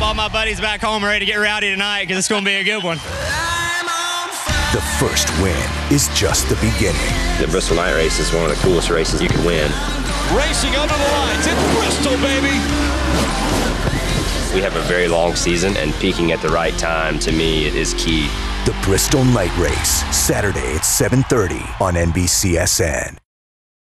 all my buddies back home ready to get rowdy tonight because it's going to be a good one. The first win is just the beginning. The Bristol Night Race is one of the coolest races you can win. Racing under the lights in Bristol, baby. We have a very long season, and peaking at the right time, to me, is key. The Bristol Night Race, Saturday at 7:30 on NBCSN.